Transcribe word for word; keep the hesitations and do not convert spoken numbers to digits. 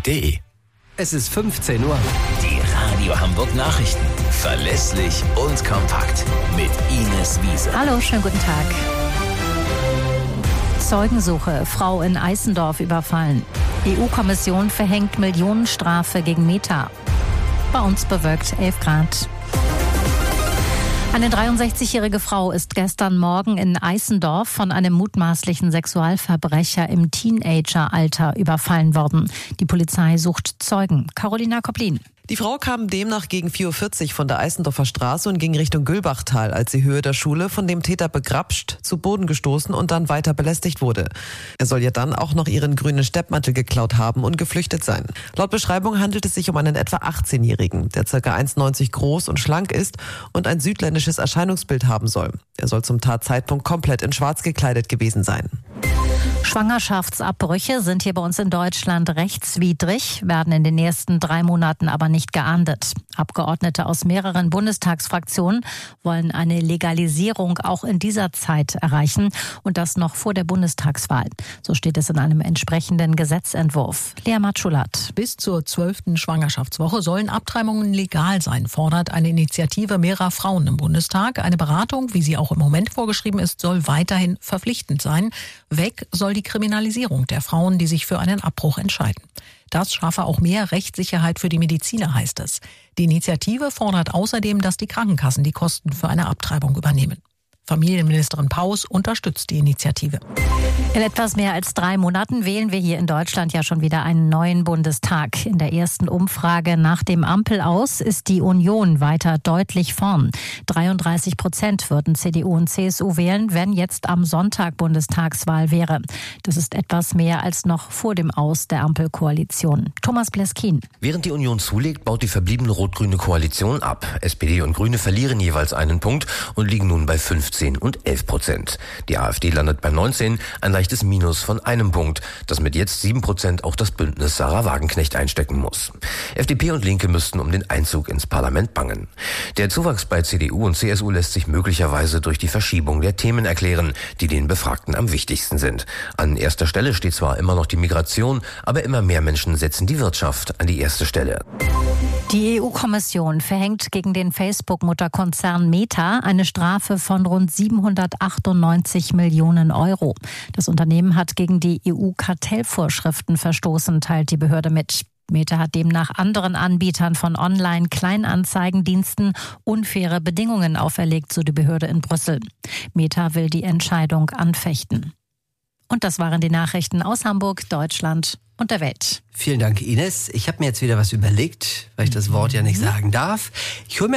punkt de. Es ist fünfzehn Uhr. Die Radio Hamburg Nachrichten. Verlässlich und kompakt. Mit Ines Wiese. Hallo, schönen guten Tag. Zeugensuche. Frau in Eisendorf überfallen. E U-Kommission verhängt Millionenstrafe gegen Meta. Bei uns bewölkt elf Grad. Eine dreiundsechzigjährige Frau ist gestern Morgen in Eisendorf von einem mutmaßlichen Sexualverbrecher im Teenageralter überfallen worden. Die Polizei sucht Zeugen. Carolina Koplin. Die Frau kam demnach gegen vier Uhr vierzig von der Eisendorfer Straße und ging Richtung Gülbachtal, als sie Höhe der Schule von dem Täter begrapscht, zu Boden gestoßen und dann weiter belästigt wurde. Er soll ja dann auch noch ihren grünen Steppmantel geklaut haben und geflüchtet sein. Laut Beschreibung handelt es sich um einen etwa achtzehnjährigen, der ca. eins Komma neunzig groß und schlank ist und ein südländisches Erscheinungsbild haben soll. Er soll zum Tatzeitpunkt komplett in schwarz gekleidet gewesen sein. Schwangerschaftsabbrüche sind hier bei uns in Deutschland rechtswidrig, werden in den nächsten drei Monaten aber nicht geahndet. Abgeordnete aus mehreren Bundestagsfraktionen wollen eine Legalisierung auch in dieser Zeit erreichen und das noch vor der Bundestagswahl. So steht es in einem entsprechenden Gesetzentwurf. Lea Matschulat. Bis zur zwölften Schwangerschaftswoche sollen Abtreibungen legal sein, fordert eine Initiative mehrerer Frauen im Bundestag. Eine Beratung, wie sie auch im Moment vorgeschrieben ist, soll weiterhin verpflichtend sein. Weg soll die Kriminalisierung der Frauen, die sich für einen Abbruch entscheiden. Das schaffe auch mehr Rechtssicherheit für die Mediziner, heißt es. Die Initiative fordert außerdem, dass die Krankenkassen die Kosten für eine Abtreibung übernehmen. Familienministerin Paus unterstützt die Initiative. In etwas mehr als drei Monaten wählen wir hier in Deutschland ja schon wieder einen neuen Bundestag. In der ersten Umfrage nach dem Ampel-Aus ist die Union weiter deutlich vorn. dreiunddreißig Prozent würden C D U und C S U wählen, wenn jetzt am Sonntag Bundestagswahl wäre. Das ist etwas mehr als noch vor dem Aus der Ampelkoalition. Thomas Bleskin. Während die Union zulegt, baut die verbliebene rot-grüne Koalition ab. S P D und Grüne verlieren jeweils einen Punkt und liegen nun bei fünfzehn und elf Prozent. Die AfD landet bei neunzehn, ein leichtes Minus von einem Punkt, das mit jetzt sieben Prozent auch das Bündnis Sarah Wagenknecht einstecken muss. F D P und Linke müssten um den Einzug ins Parlament bangen. Der Zuwachs bei C D U und C S U lässt sich möglicherweise durch die Verschiebung der Themen erklären, die den Befragten am wichtigsten sind. An erster Stelle steht zwar immer noch die Migration, aber immer mehr Menschen setzen die Wirtschaft an die erste Stelle. Die E U-Kommission verhängt gegen den Facebook-Mutterkonzern Meta eine Strafe von rund siebenhundertachtundneunzig Millionen Euro. Das Unternehmen hat gegen die E U-Kartellvorschriften verstoßen, teilt die Behörde mit. Meta hat demnach anderen Anbietern von Online-Kleinanzeigendiensten unfaire Bedingungen auferlegt, so die Behörde in Brüssel. Meta will die Entscheidung anfechten. Und das waren die Nachrichten aus Hamburg, Deutschland und der Welt. Vielen Dank, Ines. Ich habe mir jetzt wieder was überlegt, weil ich das Wort ja nicht sagen darf. Ich hole mir